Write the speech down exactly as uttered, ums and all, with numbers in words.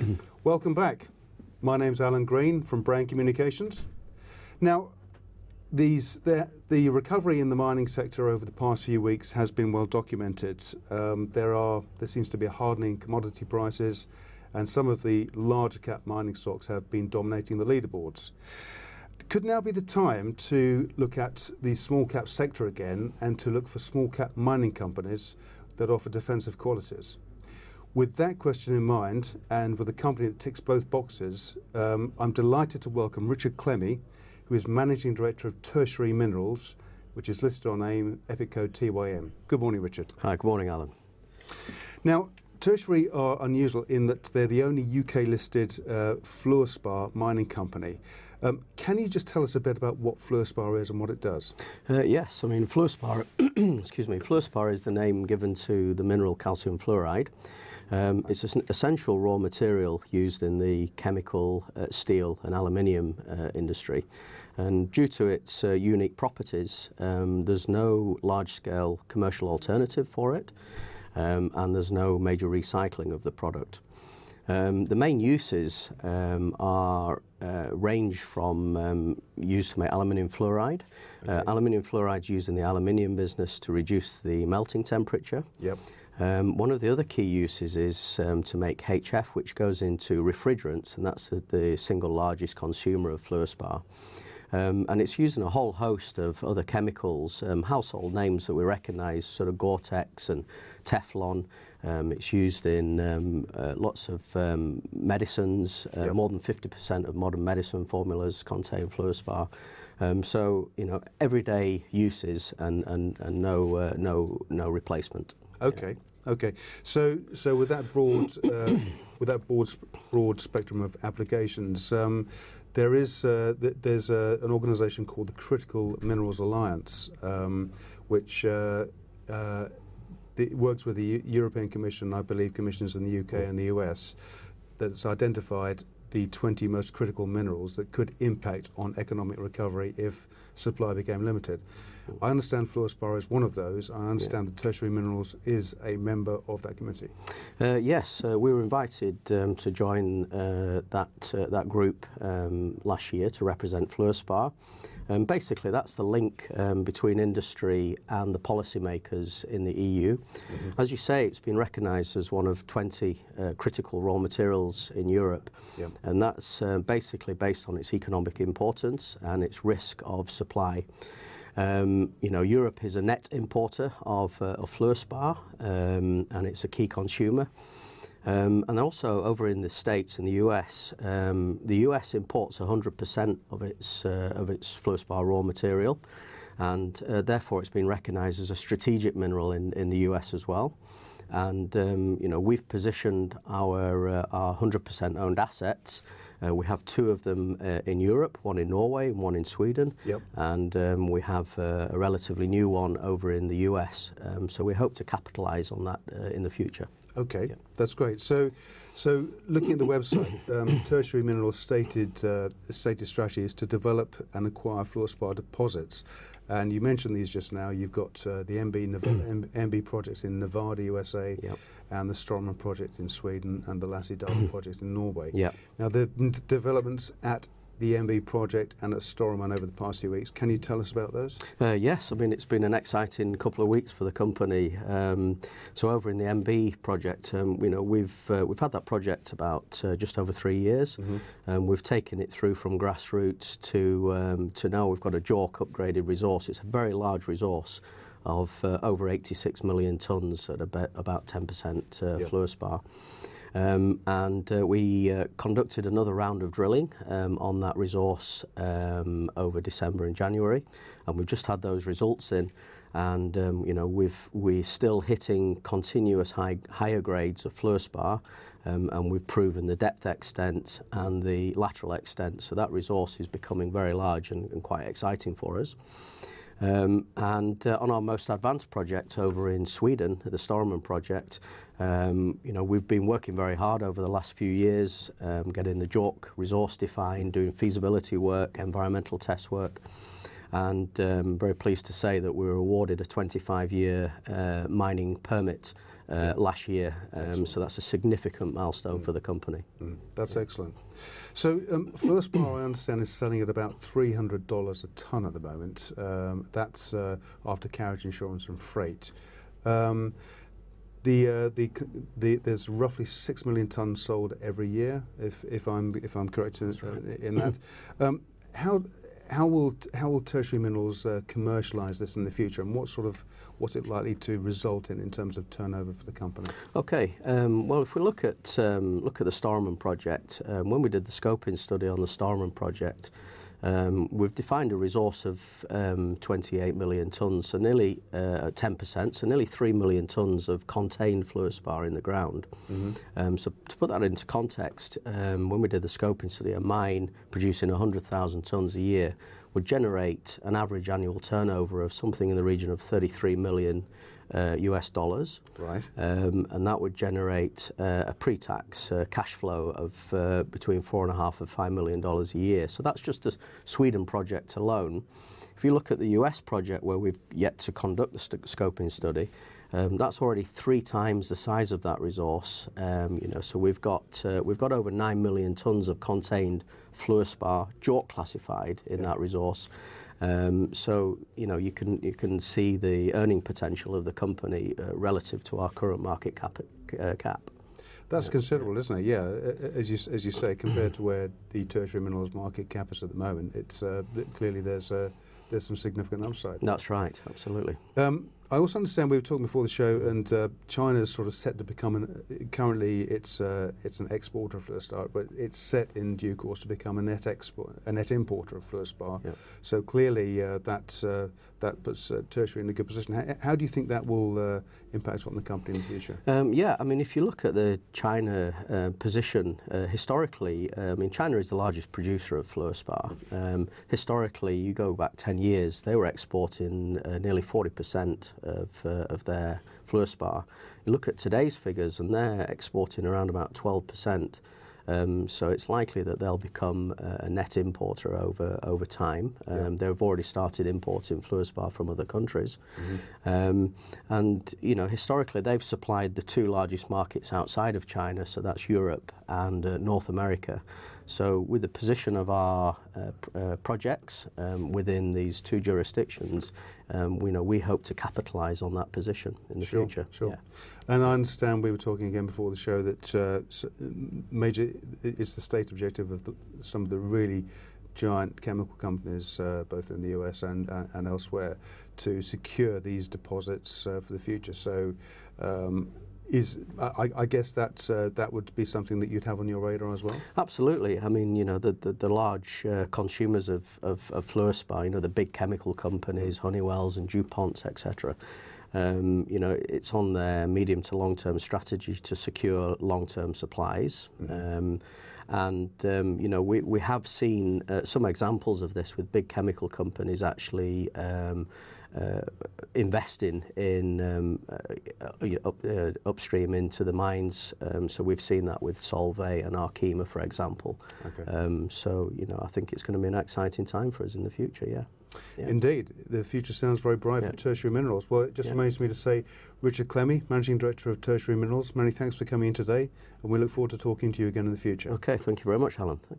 Welcome back. My name's Alan Green from Brown Communications. Now, these, the, the recovery in the mining sector over the past few weeks has been well documented. Um, there are there seems to be a hardening commodity prices, and some of the larger cap mining stocks have been dominating the leaderboards. Could now be the time to look at the small cap sector again and to look for small cap mining companies that offer defensive qualities? With that question in mind, and with a company that ticks both boxes, um, I'm delighted to welcome Richard Clemmy, who is Managing Director of Tertiary Minerals, which is listed on AIM, EPIC code T Y M. Good morning, Richard. Hi, good morning, Alan. Now, Tertiary are unusual in that they're the only U K-listed uh, fluorspar mining company. Um, can you just tell us a bit about what fluorspar is and what it does? Uh, yes, I mean, fluorspar, excuse me, fluorspar is the name given to the mineral calcium fluoride. Um, it's an essential raw material used in the chemical, uh, steel and aluminium uh, industry. And due to its uh, unique properties, um, there's no large-scale commercial alternative for it, um, and there's no major recycling of the product. Um, the main uses um, are uh, range from um, use to make aluminium fluoride. Okay. Uh, aluminium fluoride is used in the aluminium business to reduce the melting temperature. Yep. Um, one of the other key uses is um, to make H F, which goes into refrigerants, and that's the, the single largest consumer of fluorspar. Um, and it's used in a whole host of other chemicals, um, household names that we recognise, sort of Gore-Tex and Teflon. Um, it's used in um, uh, lots of um, medicines. Uh, yep. More than fifty percent of modern medicine formulas contain fluorspar. Um, so, you know, everyday uses and, and, and no, uh, no, no replacement. Okay. Okay, so so with that broad uh, with that broad broad spectrum of applications, um, there is uh, th there's uh, an organisation called the Critical Minerals Alliance, um, which uh, uh, the, works with the U European Commission, I believe commissions in the U K and the U S, that's identified the twenty most critical minerals that could impact on economic recovery if supply became limited. I understand fluorspar is one of those. I understand yeah. that Tertiary Minerals is a member of that committee. Uh, yes, uh, we were invited um, to join uh, that uh, that group um, last year to represent fluorspar. And basically, that's the link um, between industry and the policymakers in the E U. Mm-hmm. As you say, it's been recognised as one of twenty uh, critical raw materials in Europe, yeah. and that's uh, basically based on its economic importance and its risk of supply. Um, you know, Europe is a net importer of, uh, of fluorspar, um, and it's a key consumer. Um, and also over in the States and the U S, um, the U S imports one hundred percent of its uh, of its fluorspar raw material, and uh, therefore it's been recognised as a strategic mineral in, in the U S as well. And um, you know, we've positioned our uh, our one hundred percent owned assets. Uh, we have two of them uh, in Europe, one in Norway and one in Sweden, yep. and um, we have uh, a relatively new one over in the U S. Um, so we hope to capitalise on that uh, in the future. Okay, yeah. That's great. So, so looking at the website, um, Tertiary Minerals' stated uh, stated strategy is to develop and acquire fluorspar deposits. And you mentioned these just now. You've got uh, the M B, M B project in Nevada, U S A, yep. and the Stroman project in Sweden, and the Lassidalen project in Norway. Yep. Now, the developments at the M B project and at Storuman over the past few weeks. Can you tell us about those? Uh, yes, I mean, it's been an exciting couple of weeks for the company. Um, so over in the M B project, um, you know, we've uh, we've had that project about uh, just over three years, and mm-hmm. um, we've taken it through from grassroots to um, to now we've got a JORC upgraded resource. It's a very large resource of uh, over eighty-six million tonnes at about about ten percent uh, yep. fluorspar. Um, and uh, we uh, conducted another round of drilling um, on that resource um, over December and January, and we've just had those results in. And um, you know, we've we're still hitting continuous high, higher grades of fluorspar, um, and we've proven the depth extent and the lateral extent. So that resource is becoming very large and, and quite exciting for us. Um, and uh, on our most advanced project over in Sweden, the Storuman project, um, you know, we've been working very hard over the last few years, um, getting the JORC resource defined, doing feasibility work, environmental test work, and um, very pleased to say that we were awarded a twenty-five year uh, mining permit uh, last year. Um, so that's a significant milestone Mm. for the company. Mm, that's Yeah. excellent. So um, Fluorspar, I understand, is selling at about three hundred dollars a tonne at the moment. Um, that's uh, after carriage insurance and freight. Um, the, uh, the, c- the, there's roughly six million tonnes sold every year, if, if I'm if I'm correct in, uh, in that. Um, how how will how will Tertiary Minerals uh, commercialise this in the future, and what sort of what's it likely to result in in terms of turnover for the company? Okay. Um, well, if we look at um, look at the Starman project, um, when we did the scoping study on the Starman project, um, we've defined a resource of um, twenty-eight million tonnes, so nearly uh, ten percent, so nearly three million tonnes of contained fluorspar in the ground. Mm-hmm. Um, so to put that into context, um, when we did the scoping study, a mine producing one hundred thousand tonnes a year would generate an average annual turnover of something in the region of thirty-three million uh, U S dollars. Right. Um, and that would generate uh, a pre-tax uh, cash flow of uh, between four and a half and five million dollars a year. So that's just the Sweden project alone. If you look at the U S project, where we've yet to conduct the st- scoping study, um, that's already three times the size of that resource. Um, you know, so we've got uh, we've got over nine million tonnes of contained fluorspar, JORC classified in Yeah. that resource. Um, so you know you can you can see the earning potential of the company uh, relative to our current market cap. Uh, cap. That's considerable, isn't it? Yeah, a- as you s- as you say, compared to where the Tertiary Minerals market cap is at the moment, it's uh, th- clearly there's uh, there's some significant upside. That's right, absolutely. Um, I also understand we were talking before the show, and uh, China's sort of set to become an. Currently, it's uh, it's an exporter of fluorspar, but it's set in due course to become a net export, a net importer of fluorspar. Yep. So clearly, uh, that uh, that puts uh, Tertiary in a good position. How, how do you think that will uh, impact on the company in the future? Um, yeah, I mean, if you look at the China uh, position uh, historically, uh, I mean, China is the largest producer of fluorspar. Um, historically, you go back ten years, they were exporting uh, nearly forty percent of uh, of their fluorspar. You look at today's figures, and they're exporting around about twelve percent. Um, so it's likely that they'll become uh, a net importer over over time. Um, Yeah. They've already started importing fluorspar from other countries, Mm-hmm. um, and you know historically they've supplied the two largest markets outside of China, so that's Europe and uh, North America. So with the position of our uh, pr- uh, projects um, within these two jurisdictions, um, we know we hope to capitalise on that position in the Sure, future. sure. Yeah. And I understand we were talking again before the show that uh, s- major it's the state objective of the, some of the really giant chemical companies, uh, both in the U S and uh, and elsewhere, to secure these deposits uh, for the future. So. Um, Is I, I guess that uh, that would be something that you'd have on your radar as well. Absolutely. I mean, you know, the the, the large uh, consumers of, of, of fluorspar, you know, the big chemical companies, Honeywells and DuPonts, et cetera. Um, you know, it's on their medium to long-term strategy to secure long-term supplies. Mm-hmm. Um, and, um, you know, we, we have seen uh, some examples of this with big chemical companies actually um, uh, investing in um, uh, up, uh, upstream into the mines. Um, so we've seen that with Solvay and Arkema, for example. Okay. Um, so, you know, I think it's going to be an exciting time for us in the future, yeah. Yeah. Indeed, the future sounds very bright Yeah. for Tertiary Minerals. Well, it just Yeah. remains me to say, Richard Clemmy, Managing Director of Tertiary Minerals, many thanks for coming in today, and we look forward to talking to you again in the future. Okay, thank you very much, Alan. Thanks.